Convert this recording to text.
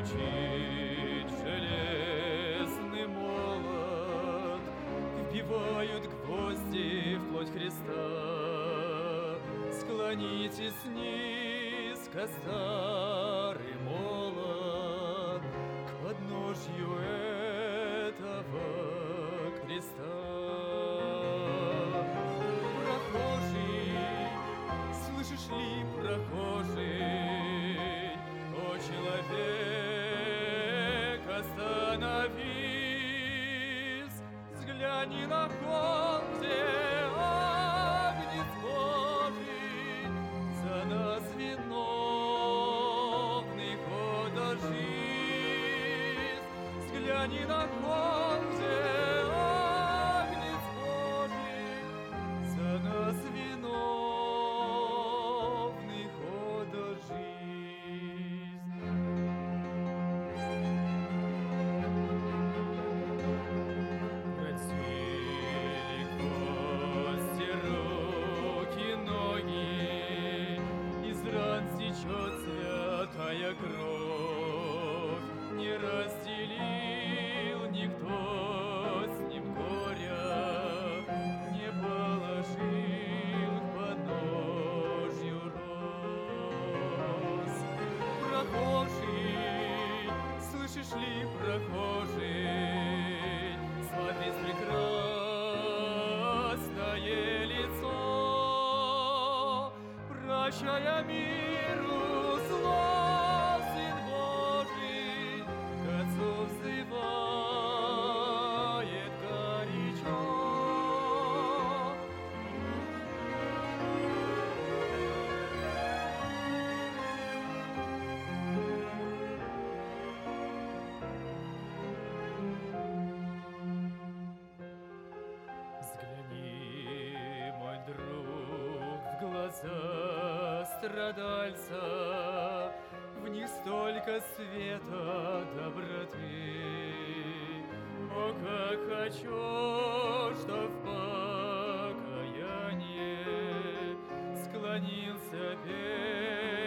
Звучит железный молот, вбивают гвозди в плоть Христа. Склонитесь низко, старый молот, к подножью этого креста. Прохожий, слышишь ли, прохожий, о человек, остановись, взгляни на холм, где Агнец Божий за нас виновных отдал жизнь. Взгляни на холм, где Агнец Божий за нас виновных отдал жизнь. Протяни гвозди, руки, ноги, из ран течет святая кровь. Не разделил никто с ним горя, не положил к подножью роз. Прохожий, слышишь ли, прохожий, смотри с прекрасное лицо, прощая миру зло, Сын Божий к Отцу взывает горячо. Взгляни, мой друг, в глаза страдальца, в них столько света, доброты. О, как хочу, что в покаянии склонился перед